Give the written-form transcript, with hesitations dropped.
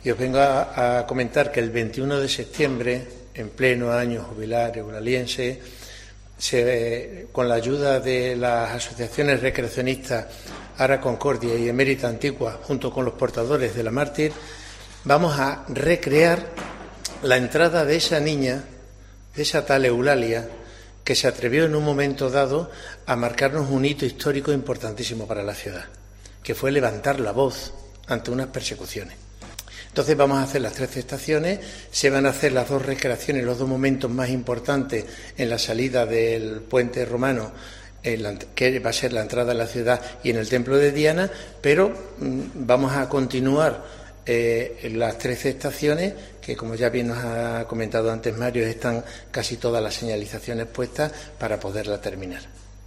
Y os vengo a comentar que el 21 de septiembre, en pleno año jubilar euraliense, con la ayuda de las asociaciones recreacionistas Ara Concordia y Emérita Antigua, junto con los portadores de la Mártir, vamos a recrear la entrada de esa niña, de esa tal Eulalia, que se atrevió en un momento dado a marcarnos un hito histórico importantísimo para la ciudad, que fue levantar la voz ante unas persecuciones. Entonces vamos a hacer las 13 estaciones, se van a hacer las 2 recreaciones, los 2 momentos más importantes en la salida del puente romano, que va a ser la entrada a la ciudad, y en el templo de Diana, pero vamos a continuar las 13 estaciones, que como ya bien nos ha comentado antes Mario, están casi todas las señalizaciones puestas para poderla terminar.